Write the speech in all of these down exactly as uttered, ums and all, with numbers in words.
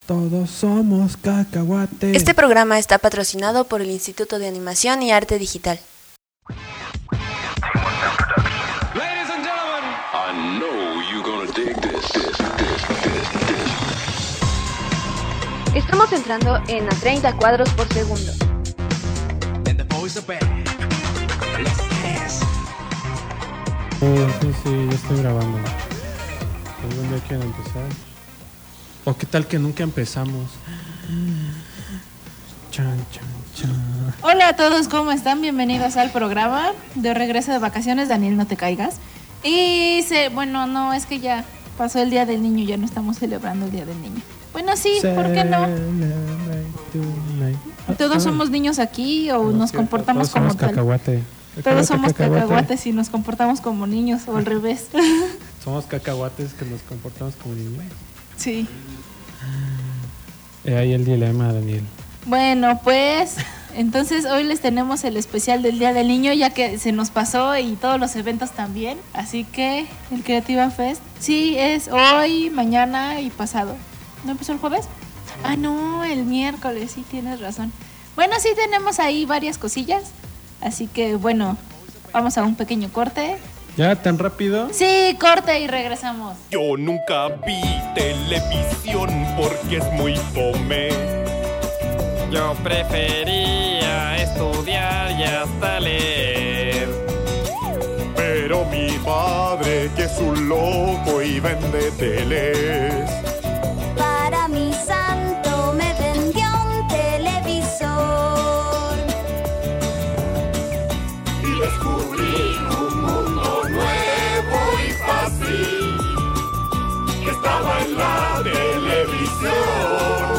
Todos somos cacahuates. Este programa está patrocinado por el Instituto de Animación y Arte Digital. Ladies and gentlemen, I know you're gonna dig this, this, this, this, this. Estamos entrando en a treinta cuadros por segundo. And the boys are back. Let's dance. Oh, sí, sí, ya estoy grabando. ¿Algún día quieren empezar? ¿O qué tal que nunca empezamos? Chan, chan, chan. Hola a todos, ¿cómo están? Bienvenidos al programa de regreso de vacaciones. Daniel, no te caigas. Y se, bueno, no, es que ya pasó el Día del Niño, ya no estamos celebrando el Día del Niño. Bueno, sí, ¿por qué no? ¿Todos somos niños aquí o nos comportamos Todos somos como tal? cacahuate. Todos somos cacahuate. cacahuates y nos comportamos como niños o al revés. Somos cacahuates que nos comportamos como niños. Sí. Eh, ahí el dilema, Daniel. Bueno, pues entonces hoy les tenemos el especial del Día del Niño, ya que se nos pasó y todos los eventos también. Así que el Creativa Fest sí es hoy, mañana y pasado. ¿No empezó el jueves? Ah, no, el miércoles, sí tienes razón. Bueno, sí tenemos ahí varias cosillas. Así que bueno, vamos a un pequeño corte. ¿Ya tan rápido? Sí, corte y regresamos. Yo nunca vi televisión porque es muy fome. Yo prefería estudiar y hasta leer. Pero mi padre, que es un loco y vende teles, para mi santo me vendió un televisor. y descubrí un mundo nuevo y fácil que estaba en la televisión.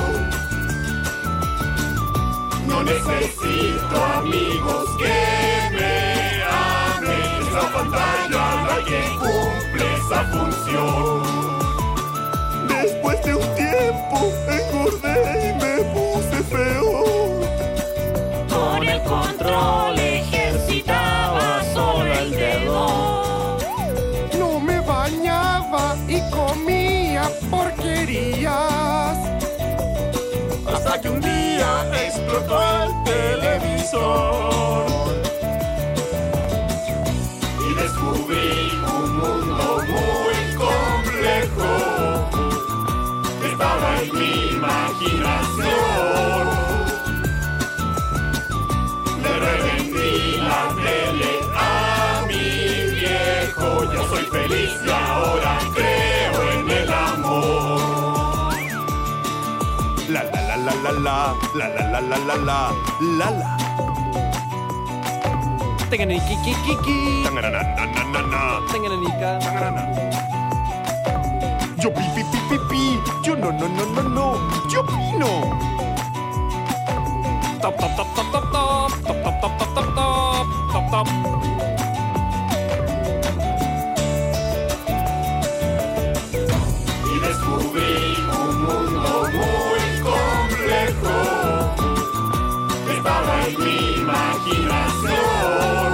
No necesito amigos que me amen. Esa pantalla la que cumple esa función. Después de un tiempo engordé y me puse feo. Con el control ejercitaba solo el dedo. No me bañaba y comía porquerías. Hasta que un día explotó el televisor. Y descubrí un mundo muy complejo. Estaba en mi imaginación. Le revendí la tele a mi viejo. Yo soy feliz y ahora creo en el amor. La la la la la la la la la la la la la la. Tenganiki-ki-ki-ki. Tangananananana. Tenganika. Tanganana. Yo pi pi pi pi pi. Yo no no no no no. Yo opino. Top, top, top, top, top, top. Top, top, top, top, top, top. Top, top. Y descubrí un mundo muy complejo. Estaba en mi imaginación.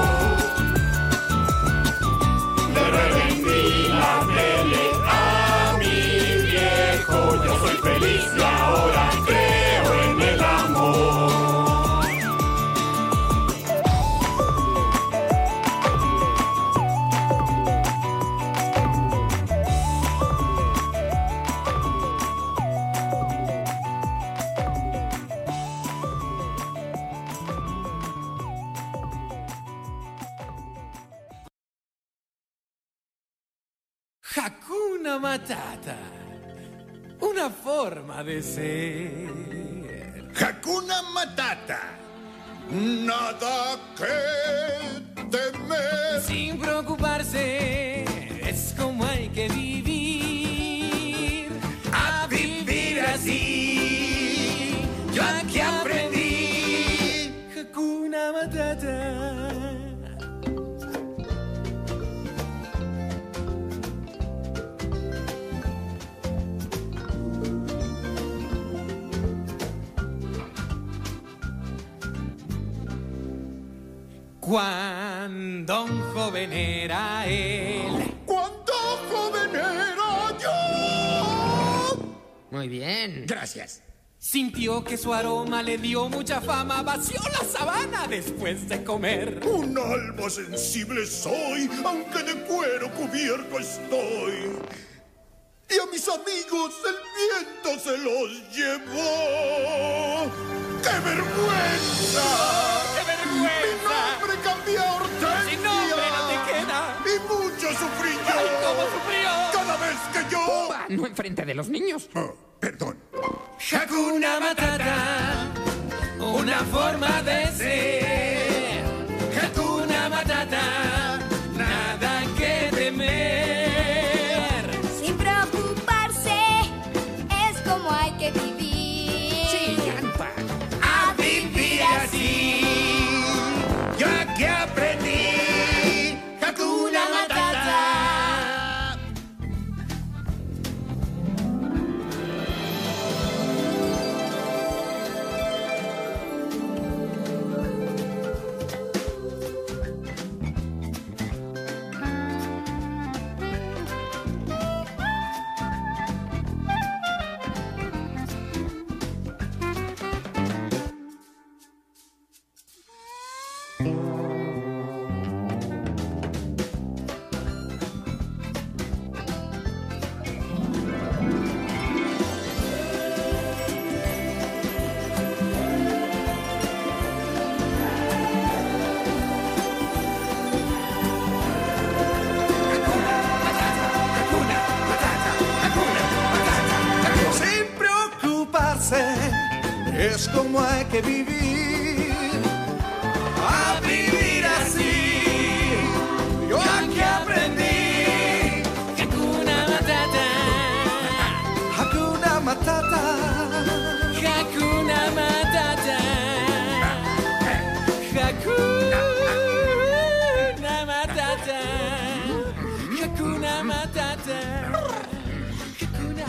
Le revendí la tele a mi viejo. Yo soy feliz y ahora creo en el amor. Hakuna Matata. Una forma de ser. Hakuna Matata. Nada que temer. Sin preocuparse, es como hay que vivir. A vivir así. Yo aquí aprendí. Hakuna Matata. Cuando un joven era él. Cuando joven era yo. Muy bien. Gracias. Sintió que su aroma le dio mucha fama, vació la sabana después de comer. Un alma sensible soy, aunque de cuero cubierto estoy. Y a mis amigos el viento se los llevó. ¡Qué vergüenza! ¡Qué vergüenza! Mi nombre cambió a Hortensia. ¡Sin nombre no te queda! Y mucho sufrí yo. ¡Ay, cómo sufrió! Cada vez que yo... Pumba, no enfrente de los niños. Oh, perdón. Hakuna Matata, una forma de ser. Hakuna Matata, nada que temer. Sin preocuparse, es como hay que vivir. Sí, Yampa. A vivir así, yo aquí aprendí. Hakuna Matata. Sin preocuparse, es como hay que vivir. A vivir así, yo aquí aprendí. Hakuna Matata. Hakuna Matata. Hakuna Matata. Hakuna Matata. Hakuna Matata. Hakuna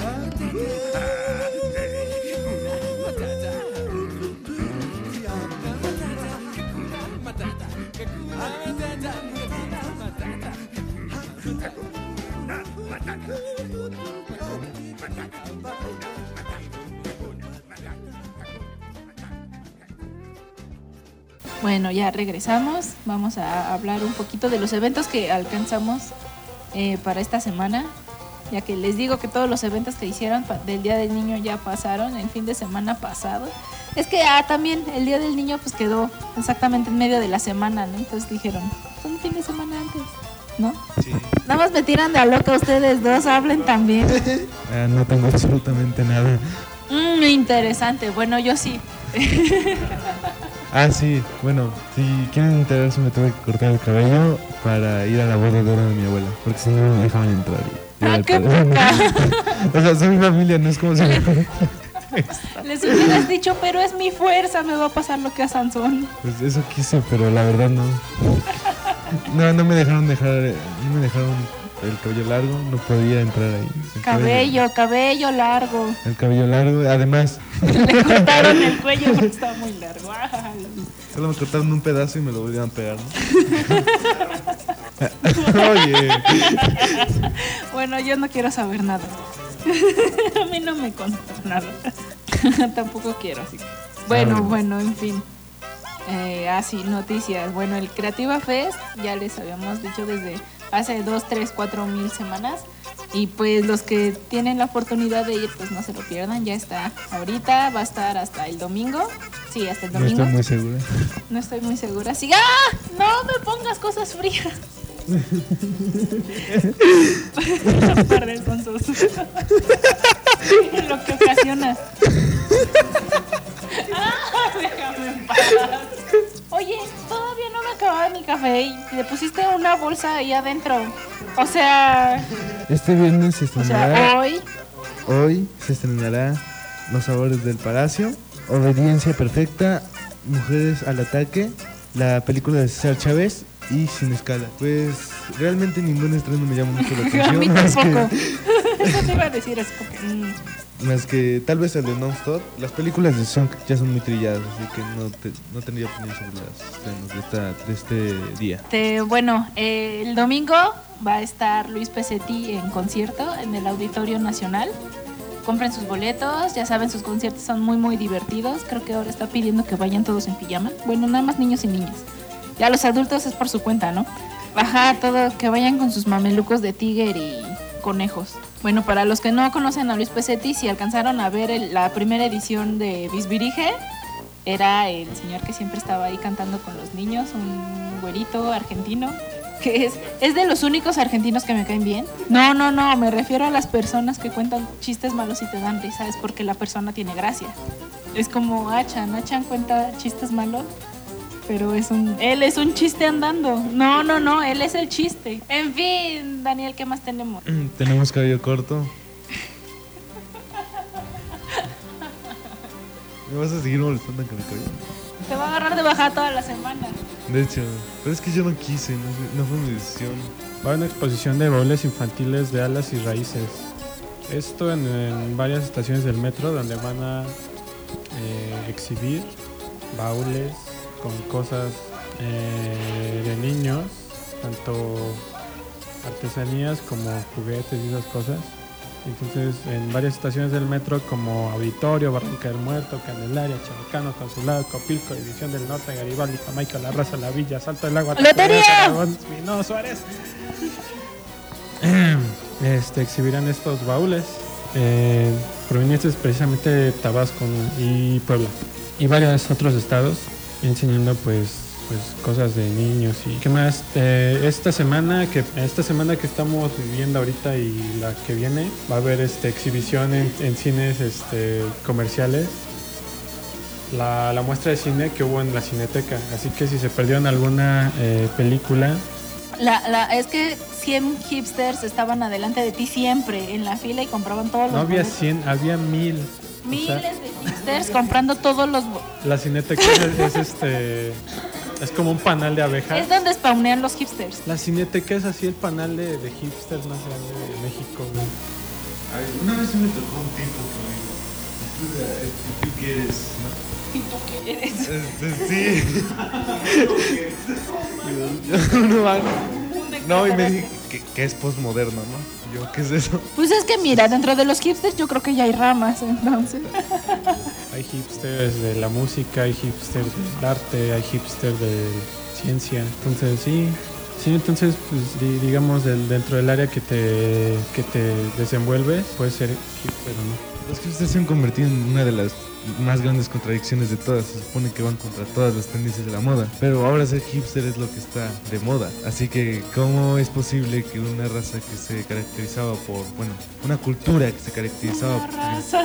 Bueno, ya regresamos. Vamos a hablar un poquito de los eventos que alcanzamos eh, para esta semana. Ya que les digo que todos los eventos que hicieron pa- del Día del Niño ya pasaron el fin de semana pasado. Es que ah, también el Día del Niño pues quedó exactamente en medio de la semana, ¿no? Entonces dijeron, un fin de semana antes, ¿no? Sí. Nada más me tiran de a loca ustedes dos, hablen también. Ah, no tengo absolutamente nada. Mm, interesante, bueno, yo sí. Ah, sí, bueno, si quieren enterarse me tuve que cortar el cabello para ir a la boda de oro de mi abuela, porque si no no me dejaban entrar. Y, y Ah, al qué padre- poca. O sea, soy mi familia, no es como si me... Les hubieras dicho, pero es mi fuerza, me va a pasar lo que a Sansón. Pues eso quise, pero la verdad no. No, no me dejaron dejar, no me dejaron el cabello largo, no podía entrar ahí. El Cabello, cabello largo. El cabello largo, además. Le cortaron el cuello porque estaba muy largo. Ay. Solo me cortaron un pedazo y me lo volvieron a pegar, ¿no? Oye. Bueno, yo no quiero saber nada. A mí no me contó nada. Tampoco quiero, así que. Bueno, Ah, bueno, en fin. Eh, así, noticias. Bueno, el Creativa Fest ya les habíamos dicho desde hace dos, tres, cuatro mil semanas. Y pues los que tienen la oportunidad de ir, pues no se lo pierdan. Ya está ahorita, va a estar hasta el domingo. Sí, hasta el No domingo. estoy muy segura. No estoy muy segura. Sí. ¡Ah! No me pongas cosas frías. Par de sonsos. Lo que ocasionas. Ah, déjame en paz. Oye, todavía no me acababa mi café y le pusiste una bolsa ahí adentro. O sea, Este viernes se o estrenará. sea, hoy. Hoy se estrenará Los Sabores del Palacio, Obediencia Perfecta, Mujeres al Ataque, la película de César Chávez y Sin Escala. Pues realmente ningún estreno me llama mucho la A mí atención. más, tampoco. que, Eso te iba a decir, así como que, mm, más que tal vez el de Non-Stop. Las películas de Song ya son muy trilladas, así que no, te- no tendría opinión sobre las estrenos de, esta, de este día. Este, bueno, eh, el domingo va a estar Luis Pesetti en concierto en el Auditorio Nacional. compren sus boletos, ya saben, sus conciertos son muy muy divertidos. Creo que ahora está pidiendo que vayan todos en pijama. Bueno, nada más niños y niñas. Ya los adultos es por su cuenta, ¿no? Ajá, todo, que vayan con sus mamelucos de tigre y conejos. Bueno, para los que no conocen a Luis Pesetti, si alcanzaron a ver el, la primera edición de Bisbirige, era el señor que siempre estaba ahí cantando con los niños, un güerito argentino, que es, es de los únicos argentinos que me caen bien. No, no, no, me refiero a las personas que cuentan chistes malos y te dan risa, es porque la persona tiene gracia. Es como Achan, Achan cuenta chistes malos, pero es un, él es un chiste andando. No, no, no, él es el chiste. En fin, Daniel, ¿qué más tenemos? Tenemos cabello corto. ¿Me vas a seguir molestando con el cabello? Te va a agarrar de bajada toda la semana. De hecho, pero es que yo no quise, no fue, no fue mi decisión. Va a haber una exposición de baúles infantiles de alas y raíces. Esto en, en varias estaciones del metro donde van a eh, exhibir baúles con cosas eh, de niños, tanto artesanías como juguetes y esas cosas. Entonces, en varias estaciones del metro como Auditorio, Barranca del Muerto, Candelaria, Chabacano, Consulado, Copilco, División del Norte, Garibaldi, Jamaica, La Raza, La Villa, Salto del Agua, ¡Lotería! No, Suárez. Este, exhibirán estos baúles eh, provenientes precisamente de Tabasco y Puebla y varios otros estados, enseñando pues pues cosas de niños y qué más. Eh, esta semana que esta semana que estamos viviendo ahorita y la que viene va a haber este exhibición en, en cines este comerciales, la, la muestra de cine que hubo en la Cineteca, así que si se perdieron alguna eh, película, la, la, es que cien hipsters estaban adelante de ti siempre en la fila y compraban todos los no había boletos. cien, había mil. Miles o sea, de hipsters comprando todos los bo- la Cineteca es, es este es como un panal de abejas. Es donde spawnean los hipsters. La Cineteca es así el panal de, de hipsters más grande de México, güey. Ay, una vez me tocó un tipo que me dijo, ¿y tú qué eres? ¿Y tú qué eres? Este, sí. Yo, no, van. No, y me dije que, que es postmoderno, ¿no? Yo, ¿qué es eso? Pues es que mira, dentro de los hipsters yo creo que ya hay ramas, entonces. Hay hipsters de la música, hay hipsters del arte, hay hipsters de ciencia. Entonces, sí, sí, entonces, pues, di- digamos, del, dentro del área que te, que te desenvuelves, puedes ser hipster o no. Los hipsters se han convertido en una de las más grandes contradicciones de todas. Se supone que van contra todas las tendencias de la moda, pero ahora ser hipster es lo que está de moda. Así que, ¿cómo es posible que una raza que se caracterizaba por, bueno, una cultura que se caracterizaba Una por... raza.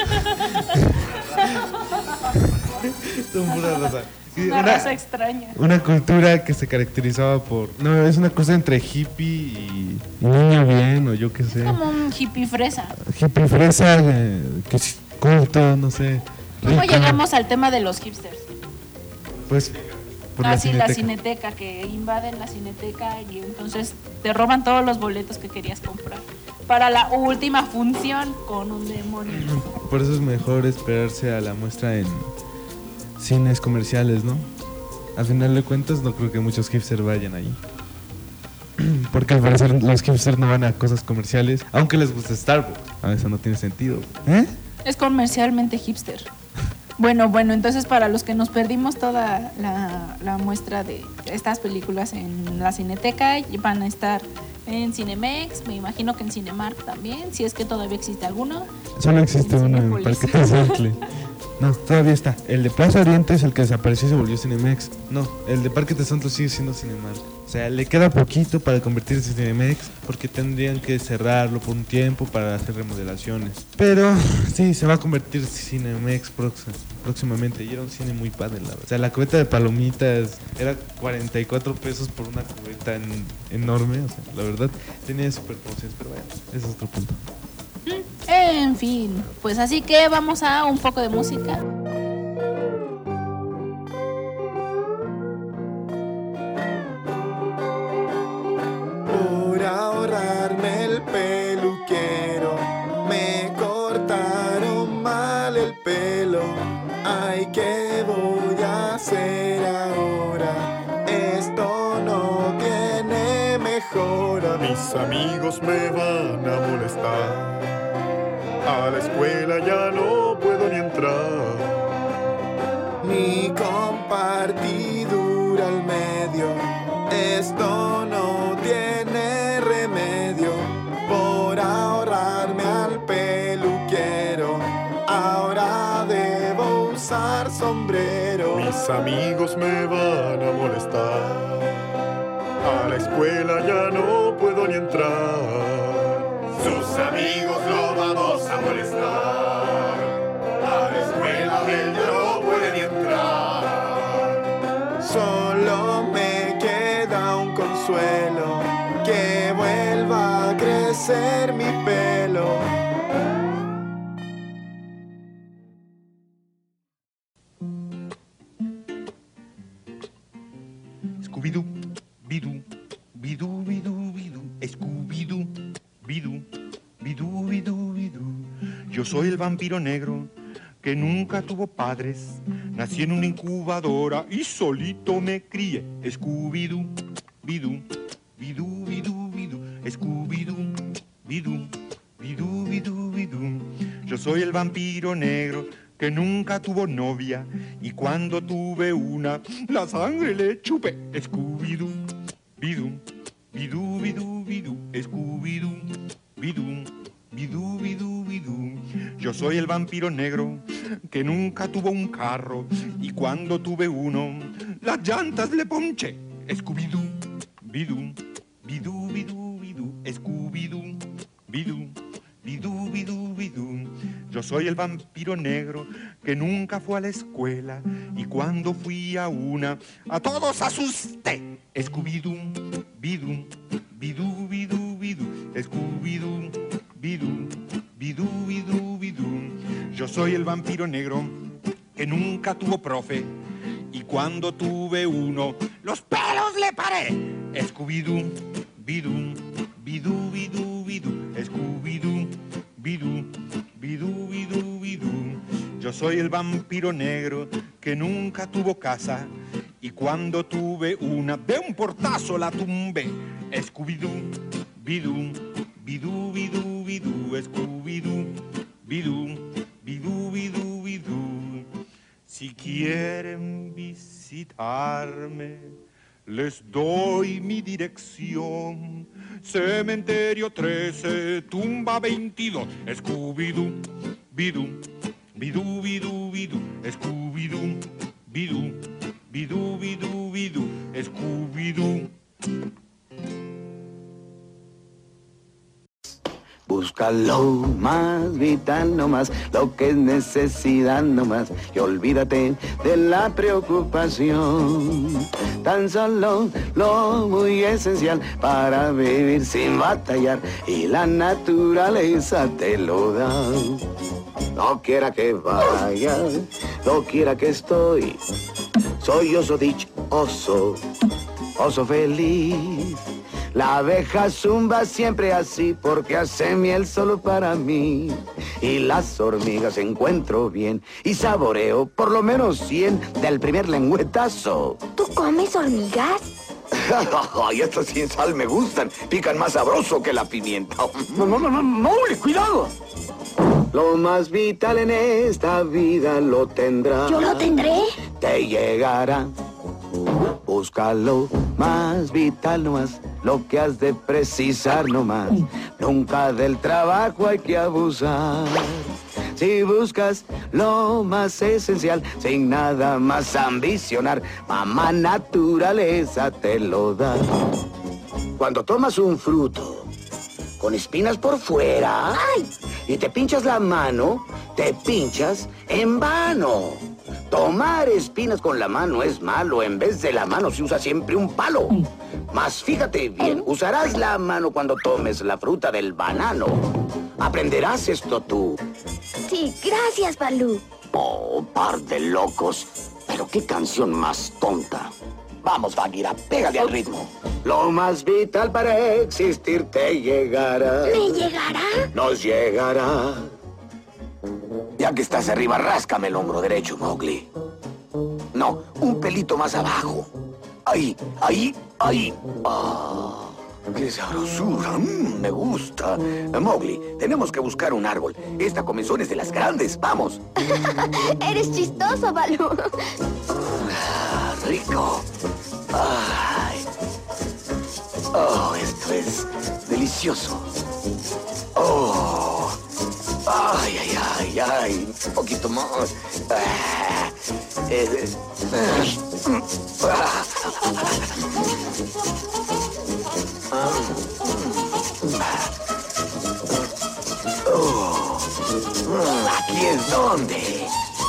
Son pura raza. Sí, Una raza extraña. Una cultura que se caracterizaba por... No, es una cosa entre hippie y, y niño bien, o yo qué sé. Como un hippie fresa. Hippie fresa, eh, que es culto, no sé. ¿Cómo rico. llegamos al tema de los hipsters? Pues por ah, la sí, cineteca. la cineteca, que invaden la cineteca y entonces te roban todos los boletos que querías comprar para la última función con un demonio. Por eso es mejor esperarse a la muestra en cines comerciales, ¿no? Al final de cuentas no creo que muchos hipsters vayan ahí. Porque al parecer los hipsters no van a cosas comerciales, aunque les guste Starbucks. Ah, eso no tiene sentido. ¿Eh? Es comercialmente hipster. Bueno, bueno, entonces para los que nos perdimos toda la, la muestra de estas películas en la Cineteca, van a estar en Cinemex, me imagino que en Cinemark también, si es que todavía existe alguno. Solo existe En uno en Cinépolis. Parque Tezontle. No, todavía está. El de Plaza Oriente es el que desapareció y se volvió Cinemex. No, el de Parque Tezontle sigue siendo Cinemark. O sea, le queda poquito para convertirse en Cinemex porque tendrían que cerrarlo por un tiempo para hacer remodelaciones. Pero sí, se va a convertir Cinemex próxim- próximamente. Y era un cine muy padre, la verdad. O sea, la cubeta de palomitas era cuarenta y cuatro pesos por una cubeta en- enorme. O sea, la verdad, tenía super promociones, pero bueno, ese es otro punto. En fin, pues así que vamos a un poco de música. Por ahorrarme el peluquero, me cortaron mal el pelo. Ay, ¿qué voy a hacer ahora? Esto no tiene mejora. Mis amigos me van a molestar A la escuela ya no puedo ni entrar. Mi compartidura al medio, esto no tiene remedio. Por ahorrarme al peluquero, ahora debo usar sombrero. Mis amigos me van a molestar. A la escuela ya no puedo ni entrar. Sus amigos lo vamos a molestar. A la escuela él ya no puede ni entrar. Solo me queda un consuelo, que vuelva a crecer mi pelo. Scooby-Doo, bidú, bidú, bidú, bidú, Scooby-Doo, bidú, bidú, bidú, bidú. Yo soy el vampiro negro que nunca tuvo padres. Nací en una incubadora y solito me crié. Scooby-Doo, bidú, bidú, bidú, bidú, Scooby-Doo, bidú, bidú, bidú, bidú. Yo soy el vampiro negro que nunca tuvo novia, y cuando tuve una, la sangre le chupé. Scooby-Doo, bidú, bidú, bidú, bidú, Scooby-Doo, bidú, bidú, bidú, bidú. Yo soy el vampiro negro que nunca tuvo un carro, y cuando tuve uno, las llantas le ponché. Scooby-Doo, bidú, bidú, bidú, bidú, Scooby-Doo, bidú, bidú, bidú, bidú. Yo soy el vampiro negro que nunca fue a la escuela, y cuando fui a una, a todos asusté. Scooby-Doo, bidú, bidú, bidú, bidú, Scooby-Doo, bidú, bidú, bidú, bidú. Yo soy el vampiro negro que nunca tuvo profe, y cuando tuve uno, los pelos le paré. Scooby-Doo, bidú, bidú, bidú, bidú, Scooby-Doo, bidú, bidú, bidú, bidú. Yo soy el vampiro negro que nunca tuvo casa, y cuando tuve una, de un portazo la tumbé. Scooby-Doo, bidú, bidú, bidú, bidú, Scooby-Doo, bidú, bidú, bidú, bidú. Si quieren visitarme, les doy mi dirección. Cementerio trece, tumba veintidós. Scooby-Doo, bidú, bidú, bidú, bidú, Scooby-Doo, bidú, bidú, bidú, bidú, Scooby-Doo. Busca lo más vital nomás, lo que es necesidad nomás, y olvídate de la preocupación. Tan solo lo muy esencial para vivir sin batallar, y la naturaleza te lo da. No quiera que vaya, no quiera que estoy, soy oso dichoso, oso feliz. La abeja zumba siempre así porque hace miel solo para mí. Y las hormigas encuentro bien y saboreo por lo menos cien del primer lengüetazo. ¿Tú comes hormigas? Ay, estas sin sal me gustan. Pican más sabroso que la pimienta. No, no, no, no, no, cuidado. Lo más vital en esta vida lo tendrás. ¿Yo lo tendré? Te llegará. Búscalo más vital nomás, lo que has de precisar nomás. Nunca del trabajo hay que abusar. Si buscas lo más esencial, sin nada más ambicionar, mamá naturaleza te lo da. Cuando tomas un fruto con espinas por fuera, ¡ay!, y te pinchas la mano, te pinchas en vano. Tomar espinas con la mano es malo. En vez de la mano se usa siempre un palo. Mas fíjate bien, usarás la mano cuando tomes la fruta del banano. ¿Aprenderás esto tú? Sí, gracias, Balú. Oh, par de locos. Pero qué canción más tonta. Vamos, Bagheera, pégale al ritmo. Lo más vital para existir te llegará. ¿Me llegará? Nos llegará. Ya que estás arriba, ráscame el hombro derecho, Mowgli. No, un pelito más abajo. Ahí, ahí, ahí. Oh. ¡Qué sabrosura! Mm, me gusta. Mowgli, tenemos que buscar un árbol. Esta comezón es de las grandes. ¡Vamos! Eres chistoso, Balú. Ah, rico. Ay. Oh, esto es delicioso. Oh. Ay, ay, ay, ay. Un poquito más. Ah. Eh, eh. Ah. Oh, aquí es donde.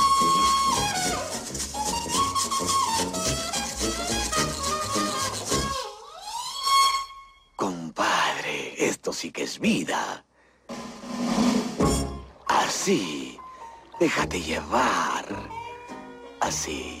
Compadre, esto sí que es vida. Así, déjate llevar. Así.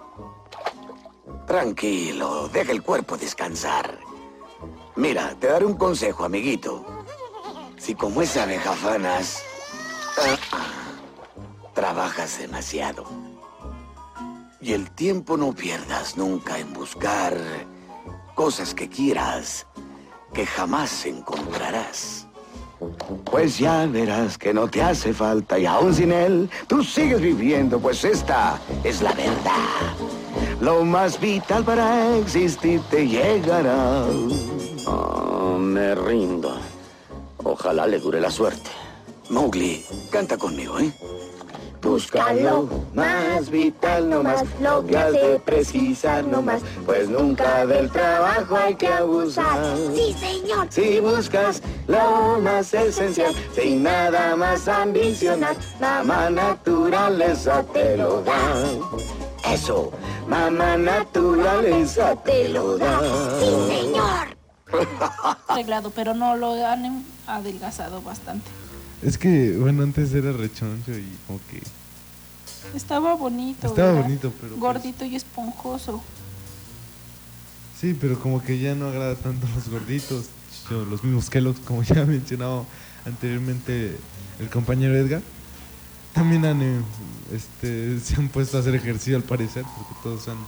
Tranquilo, deja el cuerpo descansar. Mira, te daré un consejo, amiguito. Si como esa abejafanas, ah, ah, trabajas demasiado. Y el tiempo no pierdas nunca en buscar cosas que quieras, que jamás encontrarás. Pues ya verás que no te hace falta y aún sin él, tú sigues viviendo, pues esta es la verdad. Lo más vital para existir te llegará. Oh, me rindo. Ojalá le dure la suerte. Mowgli, canta conmigo, ¿eh? Búscalo, más vital nomás, lo que has de precisar nomás, pues nunca del trabajo hay que abusar. Sí, señor. Si buscas lo más esencial, sin nada más ambicionar, mamá naturaleza te lo da. Eso, mamá naturaleza te lo da. Sí, señor. Arreglado, pero no lo han adelgazado bastante. Es que, bueno, antes era rechoncho y como que... Estaba bonito. Estaba ¿verdad? bonito, pero... Gordito pues, y esponjoso. sí, pero como que ya no agrada tanto a los gorditos. Yo, los mismos Kellogg's, como ya ha mencionado anteriormente el compañero Edgar. También han, eh, este, se han puesto a hacer ejercicio al parecer, porque todos han...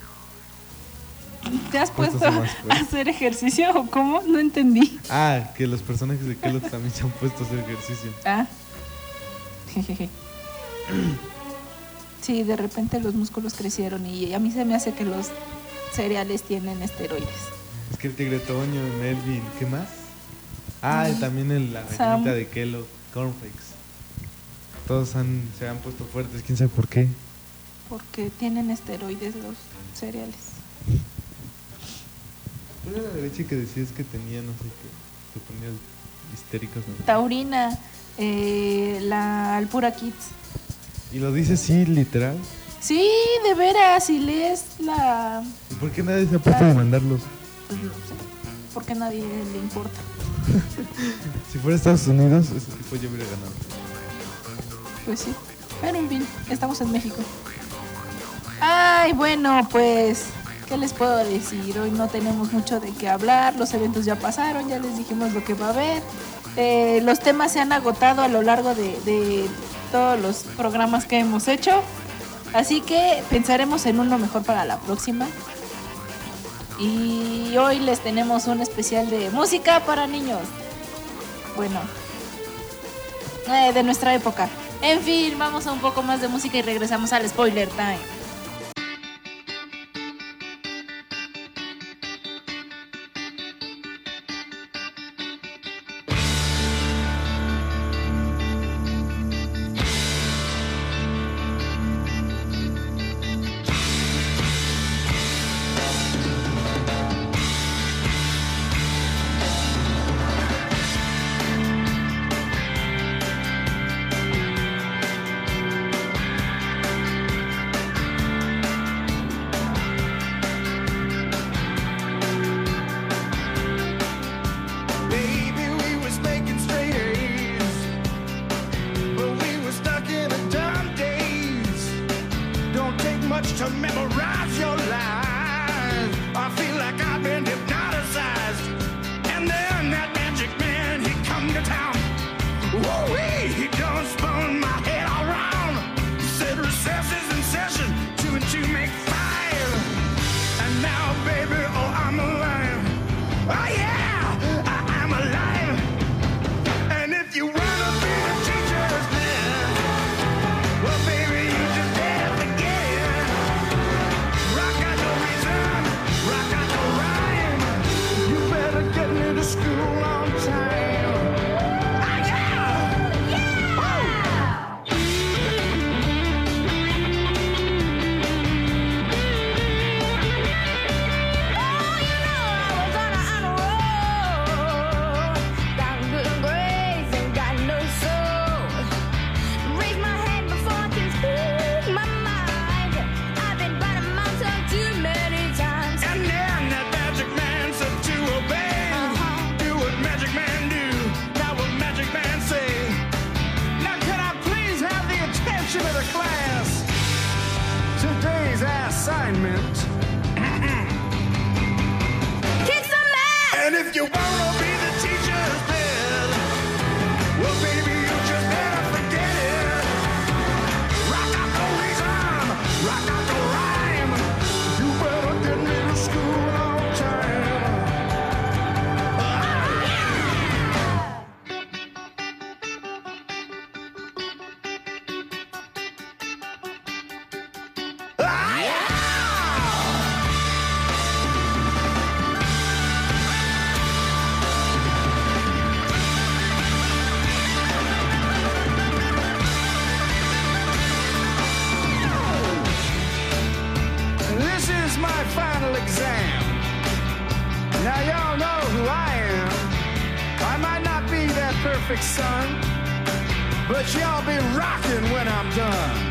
¿Te has Puestos puesto más, a pues. hacer ejercicio o cómo? No entendí. Ah, que los personajes de Kellogg's también se han puesto a hacer ejercicio. Ah. Jejeje. Sí, de repente los músculos crecieron y a mí se me hace que los cereales tienen esteroides. Es que el Tigre Toño, Melvin, ¿qué más? Ah, y también el, la Sam. gallinita de Kellogg, Cornflakes. Todos han, se han puesto fuertes, quién sabe por qué. Porque tienen esteroides los cereales. ¿Cuál era la leche que decías que tenía, no sé qué? Te ponías histéricos, ¿no? Taurina, eh, la Alpura Kids. ¿Y lo dices sí, literal? Sí, de veras, si lees la... ¿Y por qué nadie se ha puesto a demandarlos? Pues no sé, porque a nadie le importa. Si fuera Estados Unidos, ese tipo ya hubiera ganado. Pues sí, pero en fin, estamos en México. Ay, bueno, pues, ¿qué les puedo decir? Hoy no tenemos mucho de qué hablar, los eventos ya pasaron, ya les dijimos lo que va a haber. Eh, los temas se han agotado a lo largo de, de todos los programas que hemos hecho. Así que pensaremos en uno mejor para la próxima. Y hoy les tenemos un especial de música para niños. Bueno, eh, de nuestra época. En fin, vamos a un poco más de música y regresamos al Spoiler Time. To memorize your lies, I feel like I've been hypnotized. And then that magic man, he come to town. Woo-wee, he done spun my head around. He said recess is in session, two and two make five. And now, baby, oh, I'm alive. Oh, yeah! today's assignment. Kick some ass! And if you wanna be the teacher's pet, well, baby, you just better forget it. Rock out the reason, rock out the rhyme. You better get me to school on time. This is my final exam. Now y'all know who I am. I might not be that perfect son, but y'all be rocking when I'm done.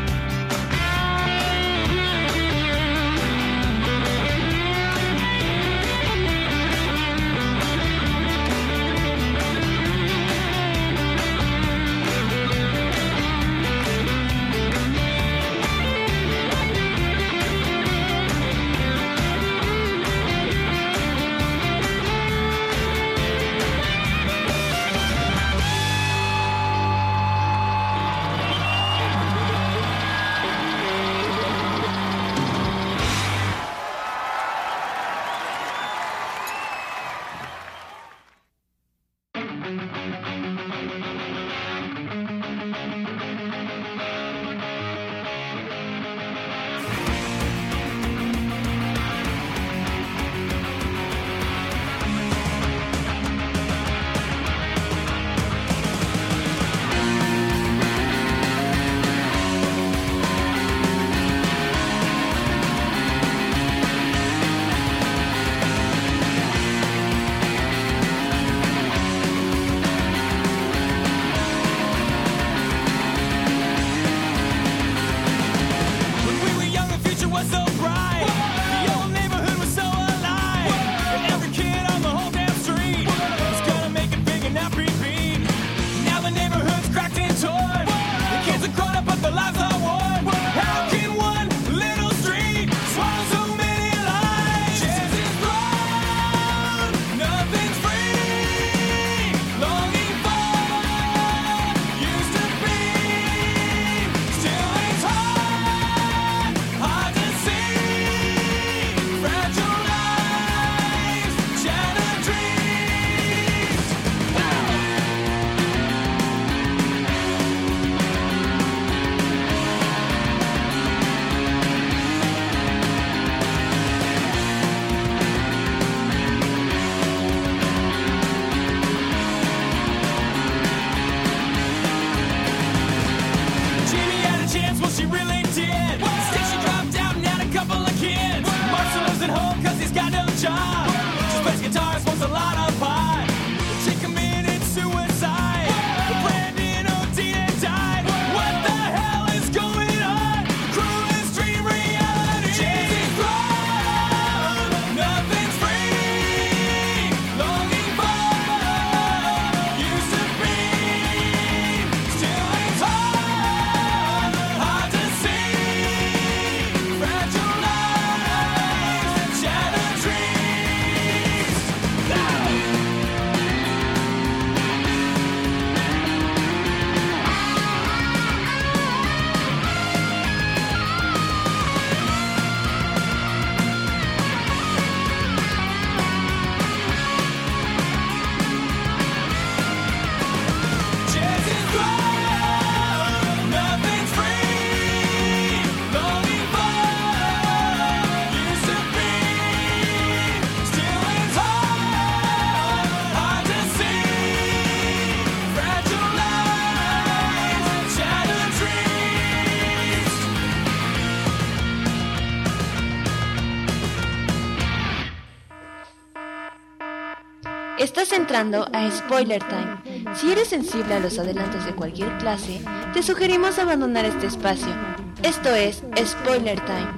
Estás entrando a Spoiler Time. Si eres sensible a los adelantos de cualquier clase, te sugerimos abandonar este espacio. Esto es Spoiler Time.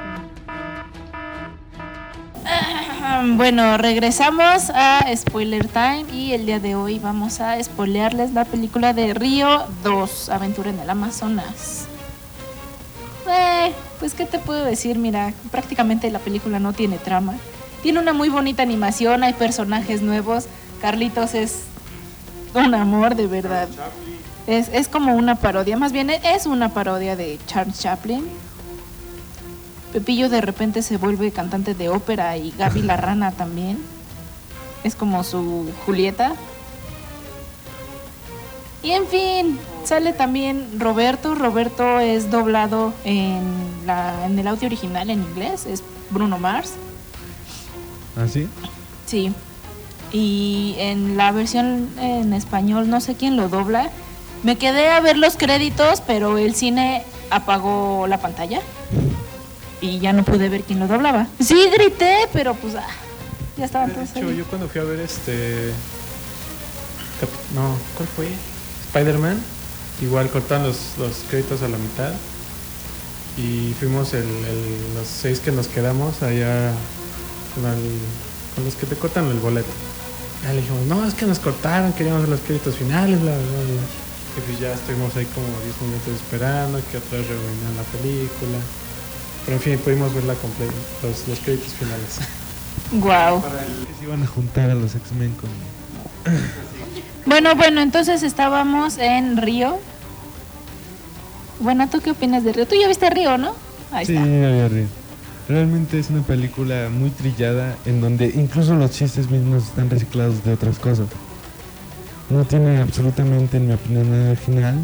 Bueno, regresamos a Spoiler Time y el día de hoy vamos a spoilearles la película de Río dos, Aventura en el Amazonas. Eh, pues qué te puedo decir, mira, prácticamente la película no tiene trama. Tiene una muy bonita animación, hay personajes nuevos. Carlitos es un amor, de verdad. Es, es como una parodia, más bien es una parodia de Charles Chaplin. Pepillo de repente se vuelve cantante de ópera y Gaby la rana también. Es como su Julieta. Y en fin, sale también Roberto. Roberto es doblado en, la, en el audio original en inglés, es Bruno Mars. ¿Ah, sí? Sí. Y en la versión en español, no sé quién lo dobla. Me quedé a ver los créditos, pero el cine apagó la pantalla y ya no pude ver quién lo doblaba. Sí, grité, pero pues ah, ya estaban De todos hecho, ahí. yo cuando fui a ver este... Cap- No, ¿cuál fue? Spider-Man. Igual cortaron los, los créditos a la mitad. Y fuimos el, el- los seis que nos quedamos allá con, el- con los que te cortan el boleto. Ya le dijimos, no, es que nos cortaron, queríamos ver los créditos finales, bla, bla, bla. Y pues ya estuvimos ahí como diez minutos esperando que otra vez rebobinan la película. Pero en fin, pudimos verla completa, los, los créditos finales. Guau. Que se iban a juntar a los X-Men con... Bueno, bueno, entonces estábamos en Río. Bueno, ¿tú qué opinas de Río? Tú ya viste Río, ¿no? Ahí Sí, está. había río. Realmente es una película muy trillada en donde incluso los chistes mismos están reciclados de otras cosas. No tiene absolutamente, en mi opinión, nada original.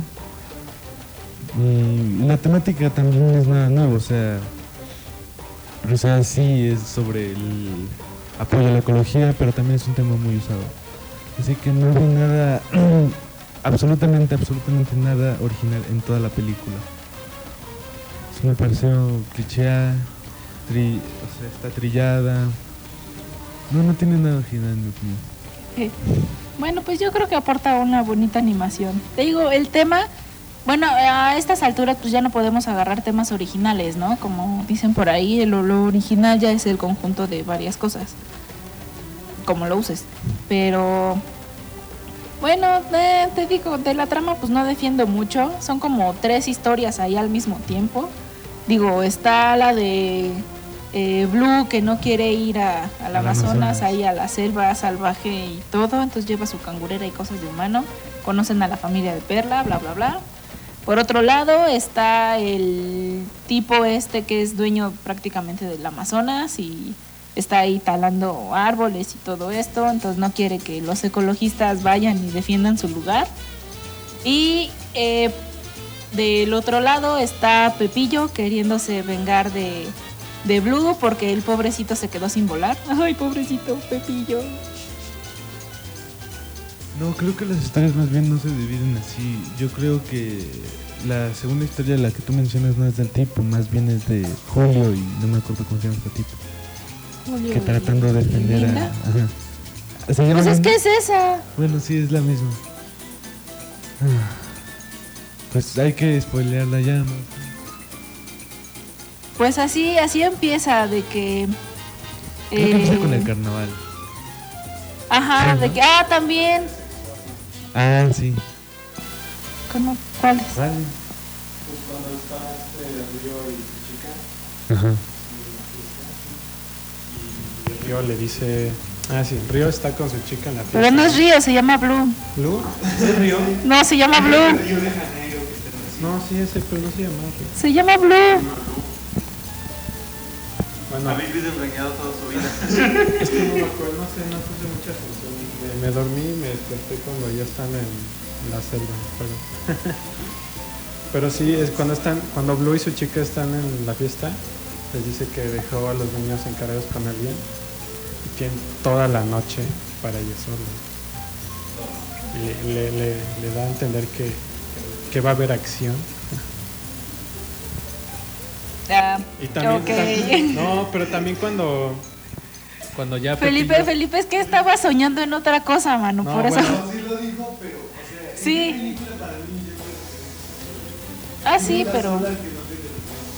Y la temática también no es nada nuevo, o sea, o sea, sí es sobre el apoyo a la ecología, pero también es un tema muy usado. Así que no hay nada, absolutamente, absolutamente nada original en toda la película. Sí me pareció cliché, tri, o sea, está trillada. No, no tiene nada original en mi opinión. Ok. Bueno, pues yo creo que aporta una bonita animación. Te digo, el tema, bueno, a estas alturas pues ya no podemos agarrar temas originales, ¿no? Como dicen por ahí, lo, lo original ya es el conjunto de varias cosas, como lo uses. Pero, bueno, eh, te digo, de la trama pues no defiendo mucho. Son como tres historias ahí al mismo tiempo. Digo, está la de eh, Blue, que no quiere ir a, al Al Amazonas, Amazonas. ahí a la selva salvaje y todo, entonces lleva su cangurera y cosas de humano. Conocen a la familia de Perla, bla, bla, bla. Por otro lado está el tipo este que es dueño prácticamente del Amazonas y está ahí talando árboles y todo esto, entonces no quiere que los ecologistas vayan y defiendan su lugar. Y eh, del otro lado está Pepillo queriéndose vengar de, de Blue porque el pobrecito se quedó sin volar. Ay, pobrecito Pepillo. No, creo que las historias más bien no se dividen así. Yo creo que la segunda historia, la que tú mencionas, no es del tipo, más bien es de Julio y no me acuerdo cómo se llama este tipo. Julio Que tratando de defender Linda. a... Ajá. ¿Se llama Pues es Linda? que es esa. Bueno, sí, es la misma. Ah, pues hay que spoilearla ya, ¿no? Pues así, así empieza de que... Creo que empieza eh, con el carnaval. Ajá, Sí, de ¿no? que... Ah, también. Ah, sí. ¿Cómo? ¿Cuál es? Vale. Pues cuando está este Río y su chica, Ajá. y Río le dice... Ah, sí, Río está con su chica en la fiesta. Pero no es Río, se llama Blue. ¿Blue? ¿Es Río? No, se llama Blue. No, sí, ese, pero no se llama Río. Se llama Blue. Bueno, Ha vivido engañado toda su vida. es que no me acuerdo, no sé, no puse mucha atención. Me, me dormí y me desperté cuando ya están en la selva, pero... pero sí, es cuando están, cuando Blue y su chica están en la fiesta, les dice que dejó a los niños encargados con alguien y tienen toda la noche para ellos solos. Y le, le, le da a entender que, que va a haber acción. Ah, Y también, ok. también- no, pero también cuando cuando ya Felipe, Pepillo- Felipe, es que estaba soñando en otra cosa, mano, No, por eso. bueno. Sí lo dijo, pero, o sea, Sí. en qué película para niños yo creo que Ah, sí, Una pero... sola que no sé qué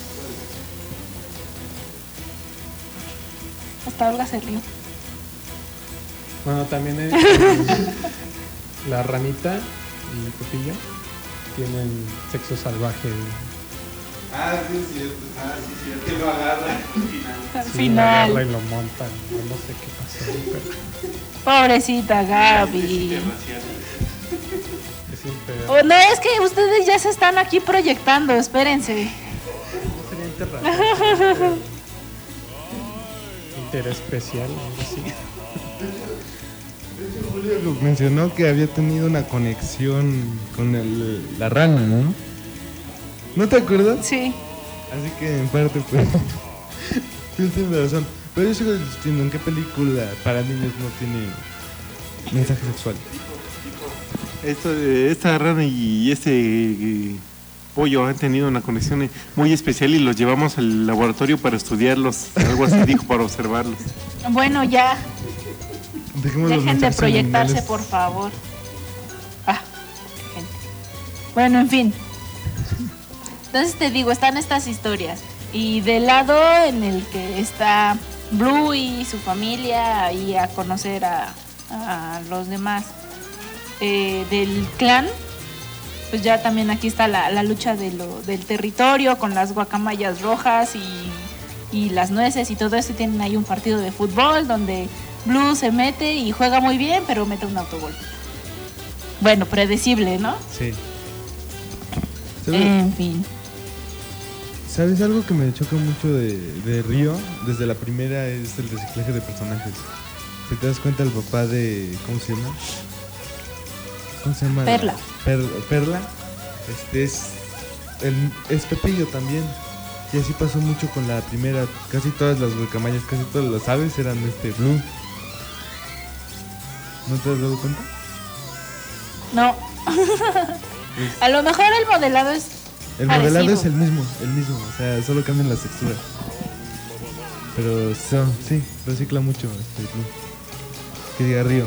Hasta Olga se rió. Bueno, también es, la ranita y Pepillo tienen sexo salvaje Ah, sí, es cierto. Ah, sí, sí, es que lo agarra al final. Al Sí, final. lo agarra y lo montan. No sé qué pasó, pero Pobrecita Gaby. es un pedo. Oh, no, es que ustedes ya se están aquí proyectando, espérense. Sería interrogante. Interés especial, algo así. Julio mencionó que había tenido una conexión con el, la rana, ¿no? ¿No te acuerdas? Sí. Así que en parte pues sí tienes razón. Pero yo sigo diciendo en qué película para niños no tiene mensaje sexual. Esto, de- esta rana y este eh, pollo han tenido una conexión muy especial y los llevamos al laboratorio para estudiarlos. Algo así dijo, para observarlos. Bueno, ya. Dejemos los Dejen de mensajes proyectarse, subliminales. por favor. Ah, gente. Bueno, en fin. Entonces te digo, están estas historias. Y del lado en el que está Blue y su familia ahí a conocer a, a los demás eh, del clan, pues ya también aquí está la, la lucha de lo, del territorio con las guacamayas rojas y, y las nueces y todo eso. Y tienen ahí un partido de fútbol donde Blue se mete y juega muy bien, pero mete un autogol. Bueno, predecible, ¿no? Sí. ¿Sabes, En fin. ¿Sabes algo que me choca mucho de, de Río? Desde la primera es el reciclaje de personajes. Si te das cuenta, el papá de... ¿Cómo se llama? ¿Cómo se llama? Perla. Per- Perla. Este es... El, es Pepillo también. Y así pasó mucho con la primera. Casi todas las guacamayas, casi todas las aves eran este Blue. ¿No te has dado cuenta? No. A lo mejor el modelado es El parecido. modelado es el mismo, el mismo, o sea, solo cambian las texturas. Pero so, sí, recicla mucho este Blue. Que diga Río.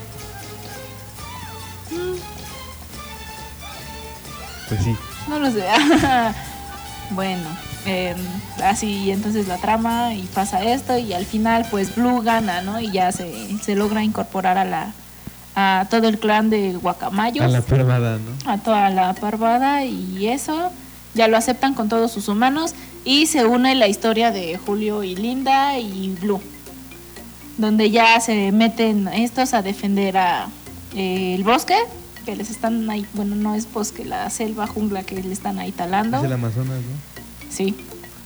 Pues sí. No lo sé. Bueno, eh, así entonces la trama y pasa esto y al final pues Blue gana, ¿no? Y ya se, se logra incorporar a la a todo el clan de guacamayos. A la parvada, ¿no? A toda la parvada y eso. Ya lo aceptan con todos sus humanos y se une la historia de Julio y Linda y Blue, donde ya se meten estos a defender a eh, el bosque, que les están ahí, bueno, no es bosque, la selva, jungla que le están ahí talando. Es el Amazonas, ¿no? Sí.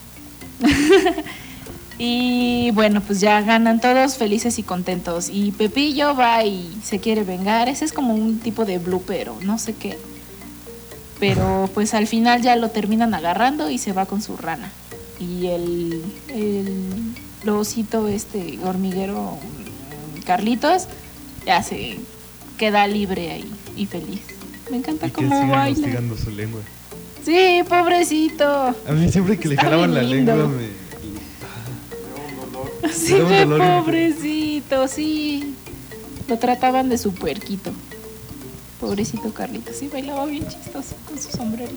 Y bueno, pues ya ganan todos felices y contentos. Y Pepillo va y se quiere vengar. Ese es como un tipo de Blue, pero no sé qué. Pero pues al final ya lo terminan agarrando y se va con su rana. Y el, el osito este hormiguero Carlitos ya se queda libre ahí y feliz. Me encanta Y que cómo sigan baila. hostigando su lengua. Sí, pobrecito. A mí siempre que le Está jalaban la bien lindo. lengua me... Sí, Me daba un ve, dolor bien pobrecito, sí. Lo trataban de su puerquito. Pobrecito Carlitos, sí, bailaba bien chistoso con su sombrerito.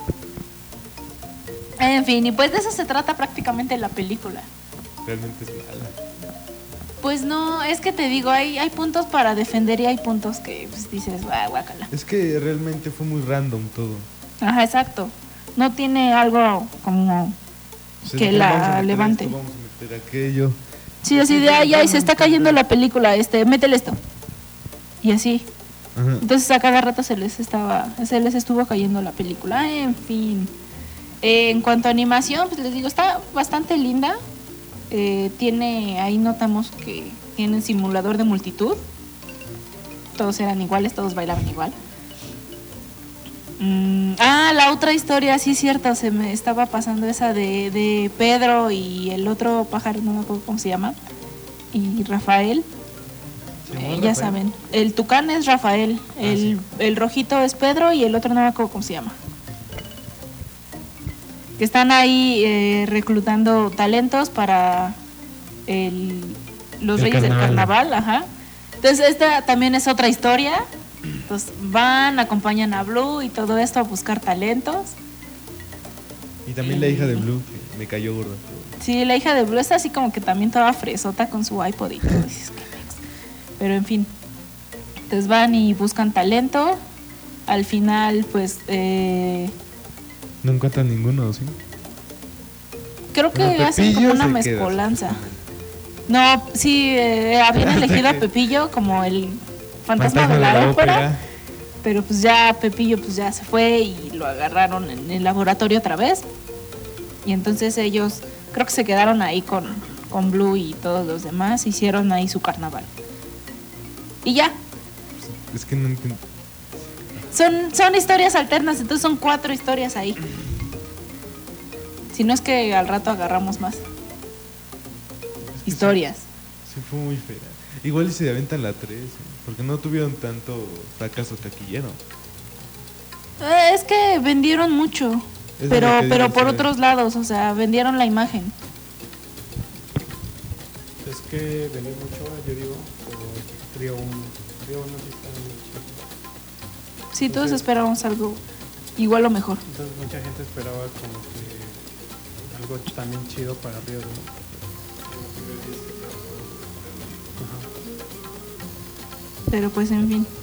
En fin, y pues de eso se trata prácticamente la película. Realmente es mala. Pues no, es que te digo, hay, hay puntos para defender y hay puntos que pues, dices, ah, guácala. Es que realmente fue muy random todo. Ajá, exacto. No tiene algo como O sea, que vamos a la meter levante. esto, vamos a meter aquello. Sí, así de, ay, ay, se está cayendo la película, este, métele esto. Y así. Ajá. Entonces a cada rato se les estaba, se les estuvo cayendo la película. En fin. Eh, en cuanto a animación, pues les digo, está bastante linda. Eh, tiene, ahí notamos que tiene un simulador de multitud. Todos eran iguales, todos bailaban igual. Mm, ah, la otra historia, sí es cierto, se me estaba pasando esa de, de Pedro y el otro pájaro, no me acuerdo cómo se llama, y Rafael. Eh, ya saben, el tucán es Rafael, el, el rojito es Pedro y el otro no me acuerdo cómo se llama. Que están ahí eh, reclutando talentos para el, los El Reyes del carnaval. Carnaval, ajá. Entonces esta también es otra historia. Entonces van, acompañan a Blue y todo esto a buscar talentos. Y también la hija de Blue, que me cayó gorda. Sí, la hija de Blue está así como que también toda fresota con su iPod y todo. Dices, "Qué pex". Pero en fin. Entonces van y buscan talento. Al final, pues, eh, No encuentran ninguno, ¿sí? Creo que Bueno, hacen Pepillo como una se queda. mezcolanza. No, sí, eh, habían elegido a Pepillo como el fantasma, de la, ópera, pero pues ya Pepillo pues ya se fue y lo agarraron en el laboratorio otra vez. Y entonces ellos creo que se quedaron ahí con, con Blue y todos los demás, hicieron ahí su carnaval. Y ya, Es que no entiendo. son, son historias alternas, entonces son cuatro historias ahí. Si no es que al rato agarramos más historias. Sí, fue muy fea. Igual y se aventan la tres, porque no tuvieron tanto fracaso taquillero. Eh, Es que vendieron mucho, Es pero lo que pero digo, por sí. otros lados, o sea, vendieron la imagen. Es que venía mucho, yo digo, por Trío uno. Trío uno sí está muy chido. Sí, todos esperábamos algo igual o mejor. Entonces mucha gente esperaba como que algo también chido para Río uno. Pero pues en fin.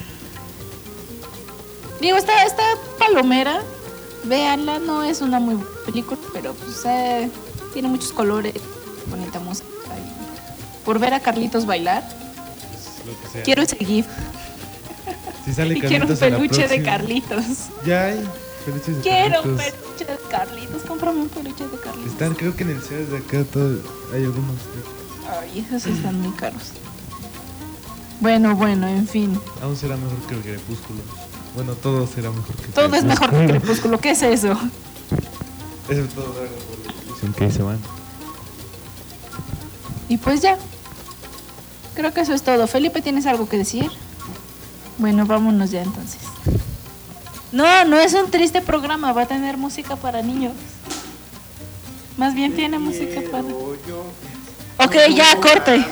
Digo, esta, esta palomera, véanla, no es una muy buena película, pero pues eh, tiene muchos colores, bonita música. Y por ver a Carlitos bailar, Lo que sea. quiero ese GIF. Si sale Y quiero un Carlitos a la peluche de próxima. Carlitos. Ya hay peluches de Quiero un Carlitos. peluche de Carlitos. Cómprame un peluche de Carlitos. Están, creo que en el Sears de acá todo, hay algunos. Ay, esos están muy caros. Bueno, bueno, en fin. Aún será mejor que el Crepúsculo. Bueno, todo será mejor que el Todo es mejor que Crepúsculo. ¿Qué es eso? Eso es todo Dragon Ball. Dicen que ahí se van. Y pues ya. Creo que eso es todo. Felipe, ¿tienes algo que decir? Bueno, vámonos ya entonces. No, no es un triste programa. Va a tener música para niños. Más bien tiene música para... Ok, ya, corte.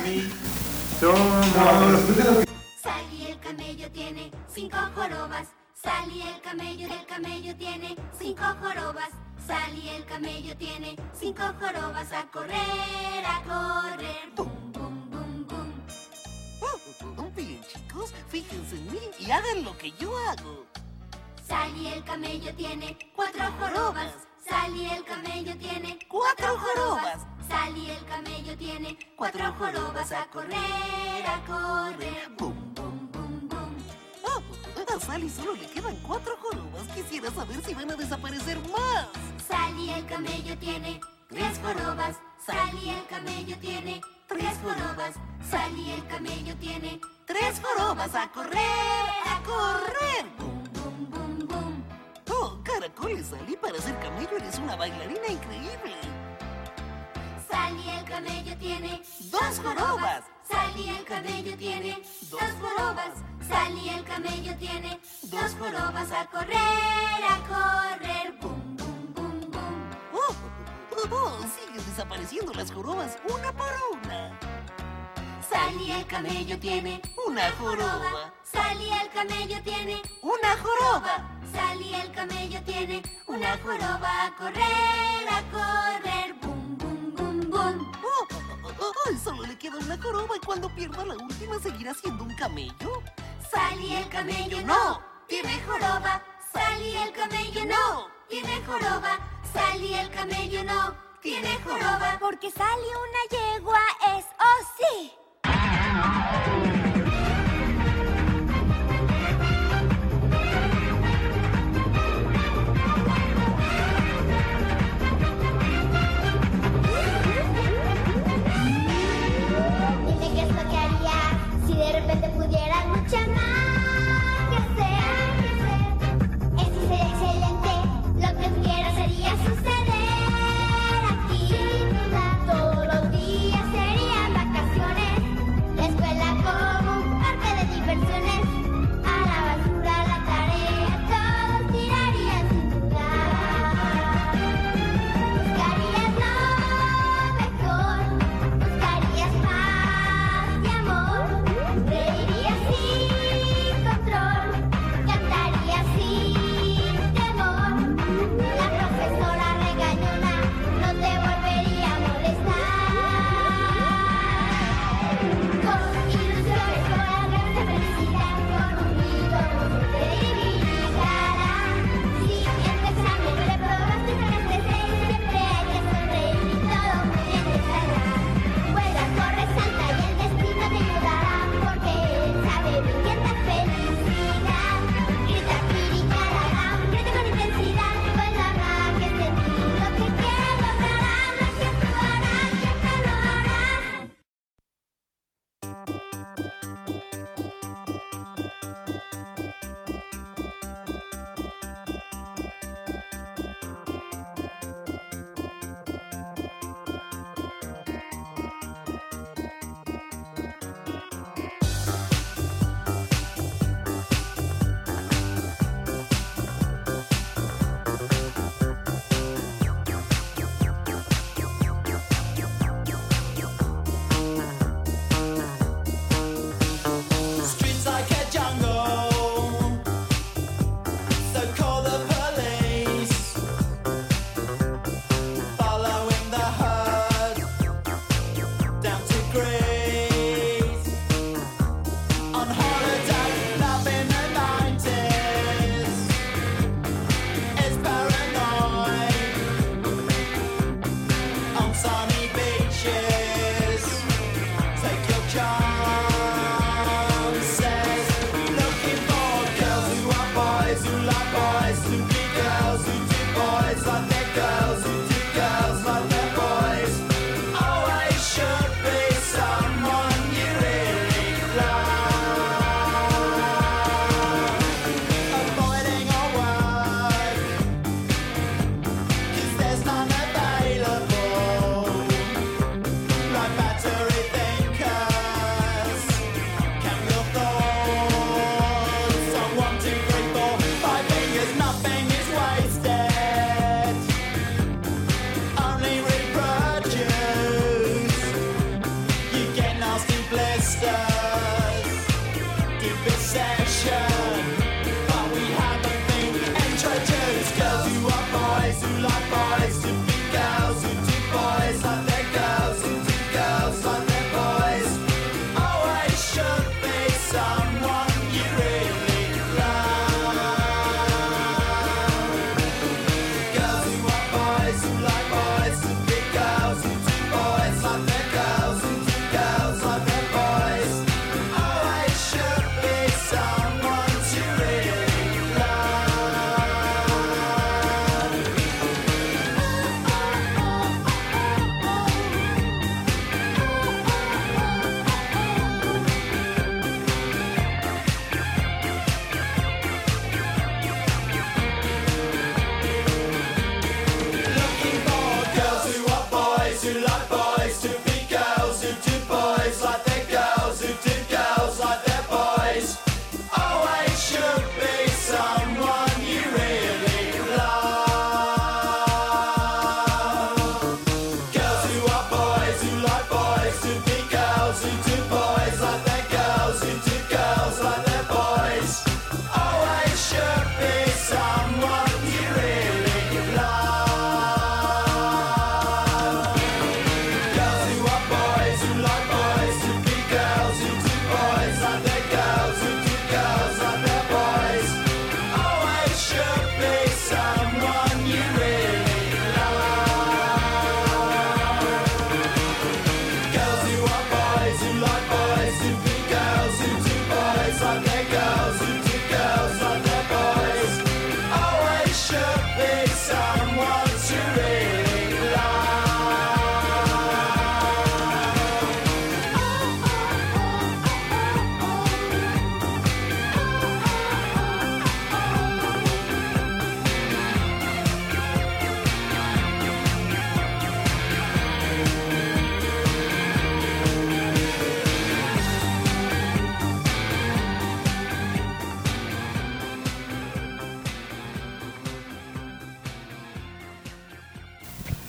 Sally el camello tiene cinco jorobas. Sally el camello, el camello tiene cinco jorobas. Sally el camello tiene cinco jorobas. A correr, a correr. Bum, bum, bum, bum. Oh, bien, chicos, fíjense en mí y hagan lo que yo hago. Sally el camello tiene cuatro jorobas. Sally el camello tiene Cuatro jorobas. Sally el camello tiene cuatro jorobas. A correr, a correr. Bum, bum, bum, bum. Oh, a Sally solo le quedan cuatro jorobas. Quisiera saber si van a desaparecer más. Sally el camello tiene tres jorobas. Sally el camello tiene tres jorobas. Sally el camello tiene Tres jorobas a correr, a correr. bum, bum, bum, bum. Oh, caracoles, Sally, para ser camello eres una bailarina increíble. Sally el camello tiene Dos jorobas. Sally el camello tiene dos jorobas. Sally el camello tiene dos jorobas. A correr, a correr. Bum, bum, bum, bum. Oh, oh, oh, siguen desapareciendo las jorobas una por una. Sally el camello tiene Una joroba. Sally el camello tiene Una joroba. Sally el camello tiene una joroba. A correr, a correr. Bum, bum, bum, bum. Oh, oh, oh, oh, solo le queda una joroba y cuando pierda la última seguirá siendo un camello. Sally el camello no tiene joroba. Sally el camello no tiene joroba. Sally el camello no tiene joroba. Porque Sally una yegua es, oh sí. Dime qué es lo que haría si de repente pudiera mucha magia hacer. Esto sería excelente, lo que quiera sería suceder aquí. Todos los días serían vacaciones, la escuela con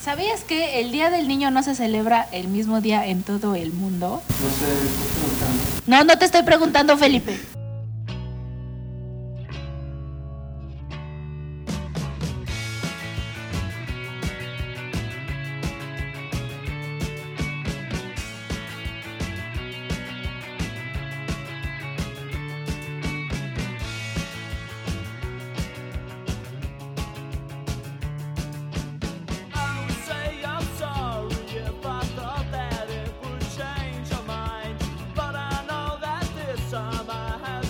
¿Sabías que el Día del Niño no se celebra el mismo día en todo el mundo? No sé, me estoy preguntando. No, no te estoy preguntando, Felipe. But I know that this time I have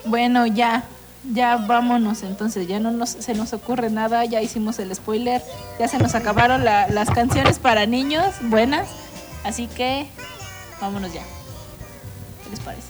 Bueno, ya, ya vámonos entonces, ya no nos, se nos ocurre nada, ya hicimos el spoiler, ya se nos acabaron la, las canciones para niños buenas, así que vámonos ya. ¿Qué les parece?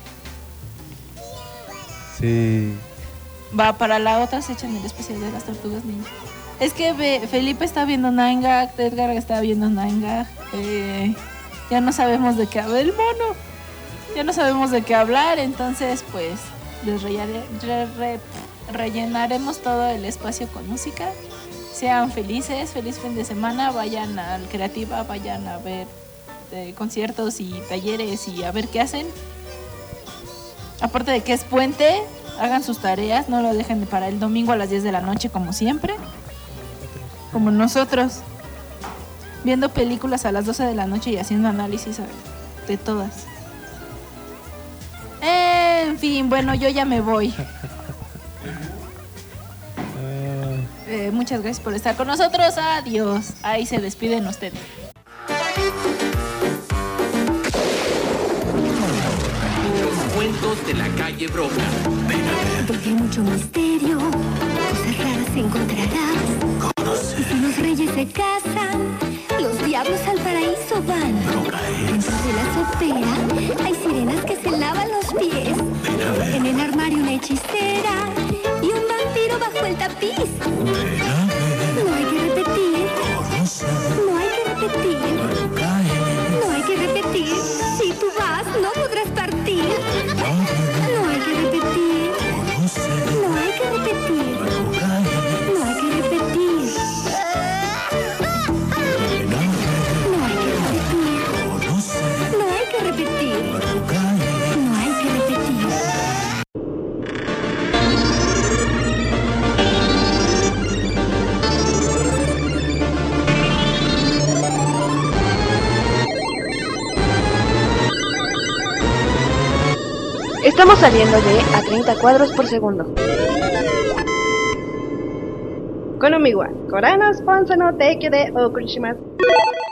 Sí. Va, para la otra se echan el especial de las tortugas ninja. Es que ve, Felipe está viendo Nine Gag, Edgar está viendo Nine Gag, eh, ya no sabemos de qué hablar, el mono, ya no sabemos de qué hablar, entonces pues les rellenare, re, re, rellenaremos todo el espacio con música. Sean felices, feliz fin de semana, vayan al Creativa, vayan a ver eh, conciertos y talleres y a ver qué hacen. Aparte de que es puente, hagan sus tareas, no lo dejen para el domingo a las diez de la noche como siempre. Como nosotros, viendo películas a las doce de la noche y haciendo análisis de todas. En fin, bueno, yo ya me voy. Eh, muchas gracias por estar con nosotros. Adiós. Ahí se despiden ustedes. Los cuentos de la calle Broca. Porque hay mucho misterio, cosas raras encontrarás. Y si los reyes se casan, los diablos al paraíso van. Dentro de la sopera hay sirenas que se lavan los pies. En el armario una hechicera y un vampiro bajo el tapiz. No hay que repetir, no hay que repetir, no hay que repetir. Si tú vas no podrás partir. No hay que repetir, no hay que repetir, no hay que repetir. No hay que repetir, no hay que repetir, no hay que repetir. Estamos saliendo de a treinta cuadros por segundo. このみはコラのスポンサーの提供でお送りします。